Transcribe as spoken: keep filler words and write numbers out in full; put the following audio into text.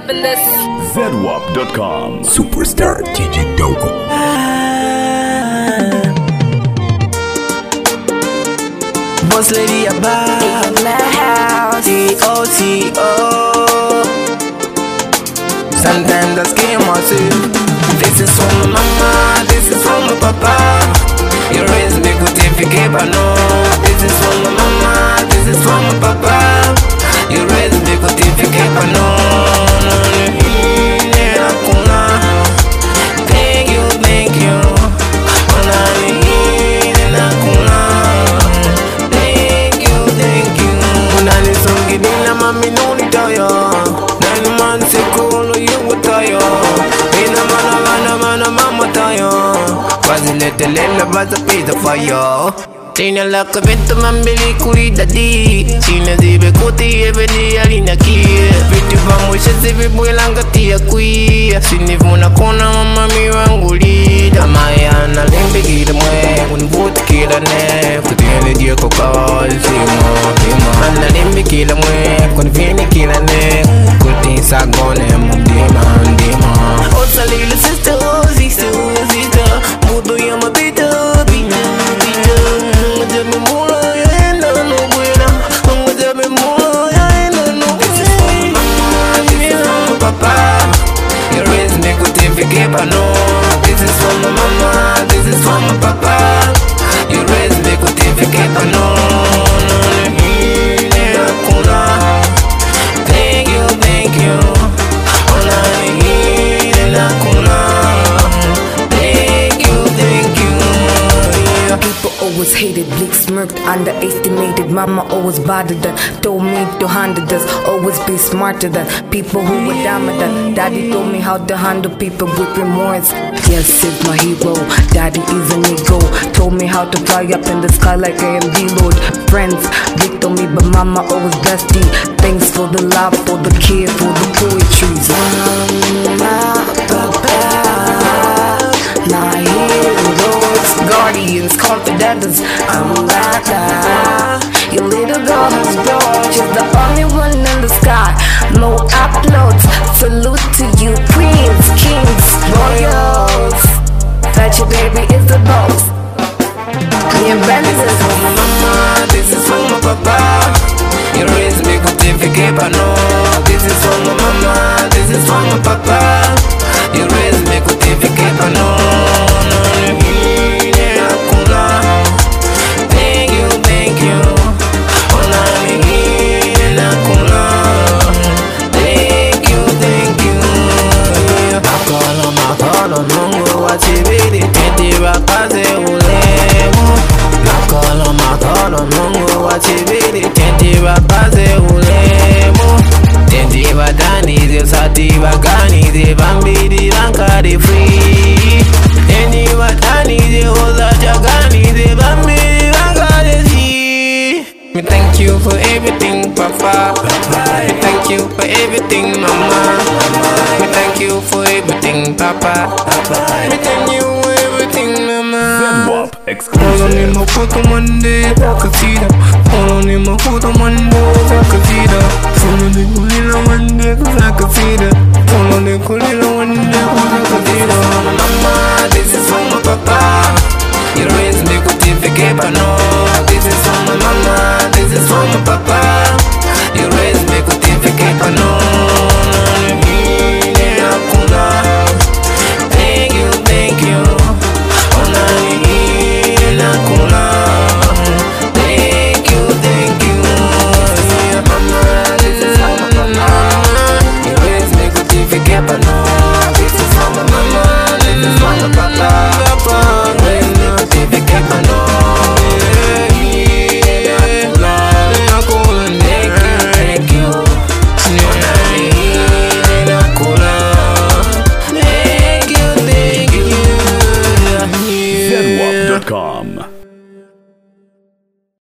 in this. zedwap dot com. Superstar D J Dogo. Boss lady above In the house. T O T O. Sometimes I scare myself. This is from my mama, this is from my papa. You raised me good if you keep I know. This is from my mama, this is from my papa. You raised me good if you keep I know. Thank you, thank you. Thank you, thank you. Unani songi nina mami nuni tayo. Nine months ago you were tayo. Ina mana mana mana mama tayo. Quasi lete lele baza pizza fire. Tina la kabento mambili kuri dadi. Sina zibe kuti ebedi alina kia. Vitu pamusha zibe bwelanga tia kuia. Sinivuna kona mama miwangulida. Maya na limbi gida mwe. Unbuti kila ne. Kutini dia kokawal simo simo. Ana limbi kila mwe. Kunvini kila ne. Kuti sagone mundima mundima. Osa lila sister, oh sister, oh sister. Mudo ya mabita, bina, bina. Ngajame mula ya enda no buena. Ngajame mula ya enda no buena. This is from my mama, this is from my papa. You raised me good if you keep I know. This is from my mama, this is from my papa. You raised me good if you keep I know. Thank you, thank you. Thank you, thank you. People always hated, bleak smirked, underestimated. Mama always bothered that, told me to handle this, always be smarter than people who were dominant. Daddy told me how to handle people with remorse. Yes, it's my hero. Daddy is an ego. Told me how to fly up in the sky like I am the Lord. Friends, big to me, but Mama always bestie. Thanks for the love, for the care, for the poetry. Mama, Papa, my heroes, guardians, confidants. I'm like that. Your little girl has grown. She's the only one in the sky. No uploads. Salute to you, queens, kings, royals. That your baby is the boss. Me and Brandon. This is from my mama, this is from my papa. You raised me good if you keep I know. This is from my mama, this is from my papa. You raised me good if you keep I know. Thank you, thank you. Thank you, thank you. Makolo makolo mungu wachibidi tenti wakaze ulemu. Makolo makolo mungu wachibidi tenti wakaze ulemu. Tenti badani ze sati bagani ze bambidi bankari free. Tenti badani ze oza jagani ze bambidi bankari free. Me thank you for everything, Papa. Me thank you for everything, Mama. Me thank you for everything, Papa. Me thank you for everything, Mama. zedwap Hold on in my exclusive. photo Monday, Casita. Hold on in my photo Monday.